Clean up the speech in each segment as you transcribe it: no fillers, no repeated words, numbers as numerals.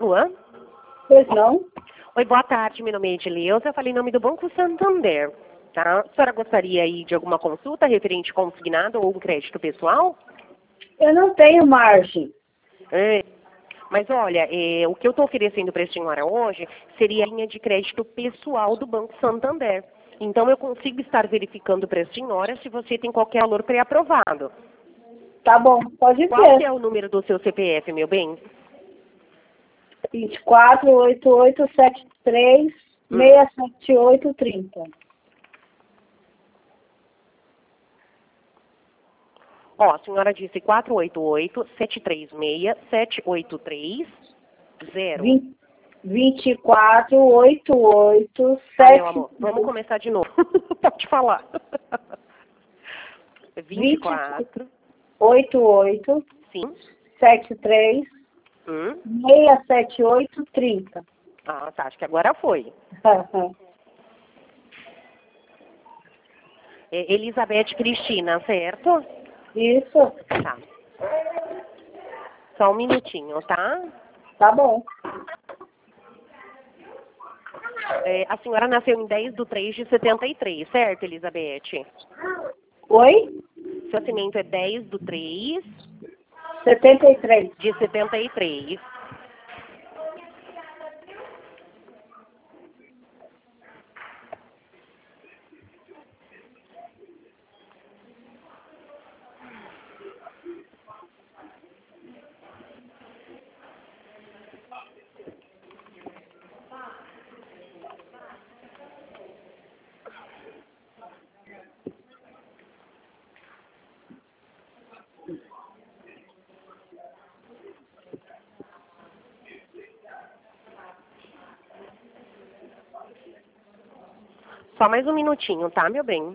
Luan? Pois não? Oi, boa tarde, meu nome é Edileuza, eu falei em nome do Banco Santander, tá? A senhora gostaria aí de alguma consulta referente consignado ou um crédito pessoal? Eu não tenho margem. É. Mas olha, o que eu estou oferecendo para a senhora hoje seria a linha de crédito pessoal do Banco Santander. Então eu consigo estar verificando para a senhora se você tem qualquer valor pré-aprovado. Tá bom, pode Qual que ser. é o número do seu CPF, meu bem? 248873-67830. Ó, a senhora disse 488-736-7830. 2488 Tá, meu amor, vamos começar de novo. Pode falar. 24. 88 Sim. 73 Hum. 67830. Ah, tá, acho que agora foi. Elizabeth Cristina, certo? Isso, Tá. Só um minutinho, tá? tá bom. A senhora nasceu em 10/3/73, certo, Elizabeth? Oi? Seu nascimento é 10/3 73. de 73. Só mais um minutinho, tá, meu bem?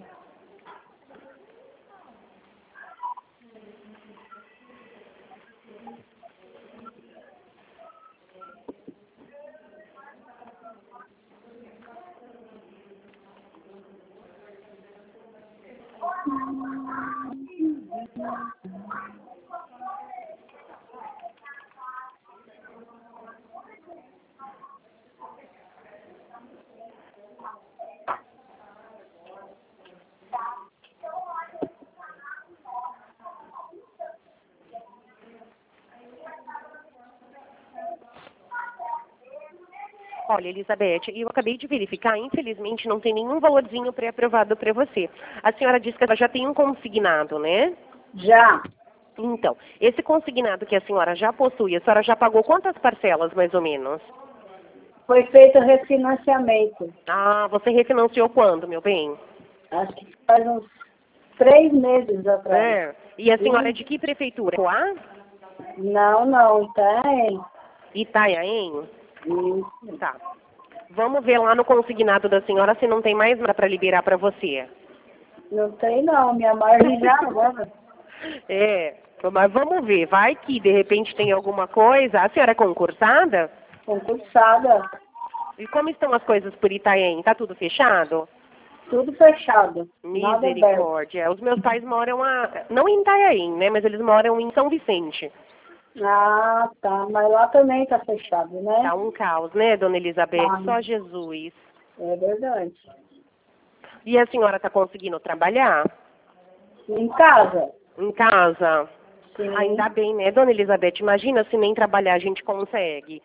Olha, Elizabeth, eu acabei de verificar, infelizmente não tem nenhum valorzinho pré-aprovado para você. A senhora disse que ela já tem um consignado, né? Já. Então, esse consignado que a senhora já possui, a senhora já pagou quantas parcelas, mais ou menos? Foi feito refinanciamento. Ah, você refinanciou quando, meu bem? Acho que faz uns 3 meses atrás. É. E a senhora é de que prefeitura? Poá? Não, tem. Itanhaém? Isso. Tá. Vamos ver lá no consignado da senhora se não tem mais nada para liberar para você. Não tem não, minha margem já agora. É, mas vamos ver. Vai que de repente tem alguma coisa. A senhora é concursada? Concursada, E como estão as coisas por Itanhaém? Tá tudo fechado? tudo fechado, nada aberto. Misericórdia. Os meus pais moram não em Itanhaém, né? Mas eles moram em São Vicente. Ah, tá, mas lá também tá fechado, né? Tá um caos, né, dona Elizabeth? Tá, Só Jesus. é verdade. E a senhora tá conseguindo trabalhar? Em casa, Em casa? sim. Ainda bem, né, dona Elizabeth? Imagina se nem trabalhar a gente consegue.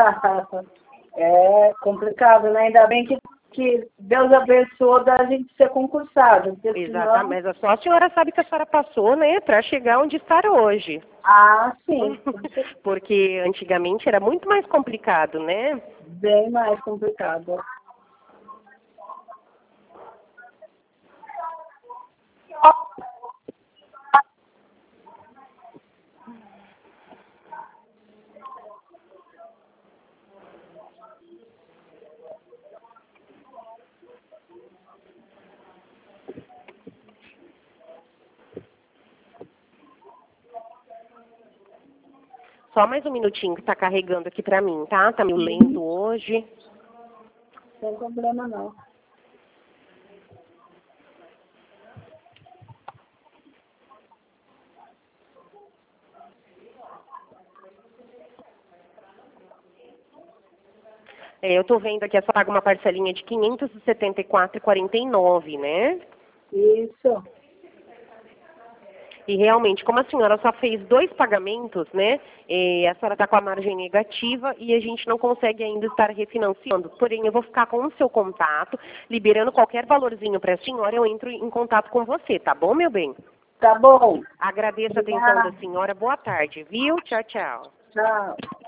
É complicado, né? Ainda bem que Deus abençoou da gente ser concursado, porque senão... Exatamente. Mas só a senhora sabe que a senhora passou, né, para chegar onde está hoje. Ah, sim, Porque antigamente era muito mais complicado, né? bem mais complicado. Só mais um minutinho que tá carregando aqui pra mim, tá? Tá meio lento hoje. Sem problema não. Eu estou vendo aqui, a senhora paga uma parcelinha de R$ 574,49, né? Isso. E realmente, como a senhora só fez 2 pagamentos, né? A senhora está com a margem negativa e a gente não consegue ainda estar refinanciando. Porém, eu vou ficar com o seu contato, liberando qualquer valorzinho para a senhora, eu entro em contato com você, tá bom, meu bem? Tá bom. Agradeço a atenção Obrigada. da senhora. Boa tarde, viu? Tchau, tchau. Tchau.